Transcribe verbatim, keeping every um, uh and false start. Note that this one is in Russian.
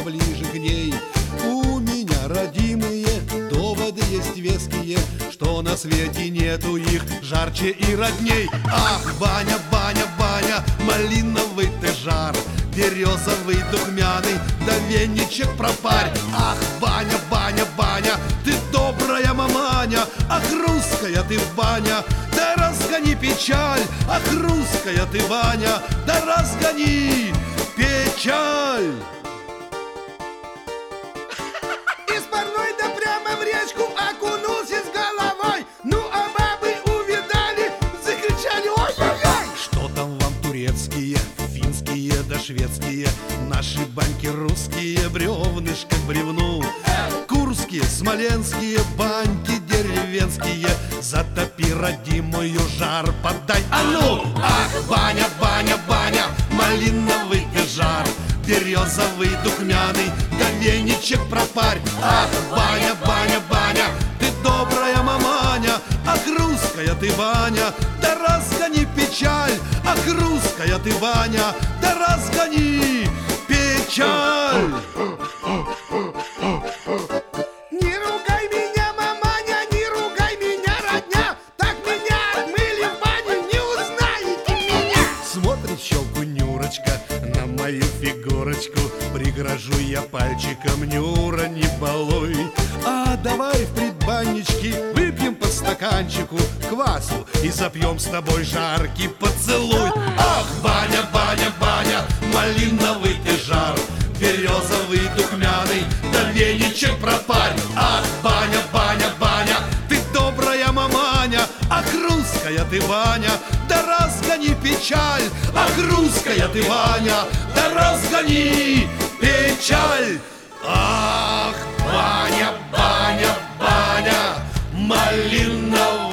поближе к ней. У меня, родимые, доводы есть веские, что на свете нету их жарче и родней. Ах, баня, баня, баня, малиновый ты жар, березовый духмяный, да веничек пропарь. Ах, баня, баня, баня, ты добрая маманя, ах, русская ты баня, да разгони печаль. Ах, русская ты Ваня, да разгони печаль. Из парной да прямо в речку окунулся с головой. Ну а бабы увидали, закричали: ой-ой-ой! Что там вам турецкие, финские да шведские, наши баньки русские, бревнышко к бревну. Курские, смоленские, баньки деревенские, затопи родимую, жар подай. А ну! Ах, баня, баня, баня, малиновый ты жар, березовый духмяный, да веничек пропарь. Ах, баня, баня, баня, ты добрая маманя, ах, русская ты Ваня, да разгони печаль. Ах, русская ты Ваня, да разгони печаль. Не ругай меня, маманя, не ругай меня, родня, так меня отмыли в бане, не узнаете меня. Смотрит в щелку Нюрочка на мою фигурочку, пригрожу я пальчиком: Нюра, не балуй, а давай в предбанничке выпьем по стаканчику квасу и запьем с тобой жаркий поцелуй. Ах, баня, баня, баня, малиновый ты жар, березовый духмяный, да веничек пропарь. Ах, баня, баня, баня, ты добрая маманя, ах, русская ты Ваня, да разгони печаль. Ах, русская ты Ваня, да разгони печаль. Ах, баня, баня, баня, малиновый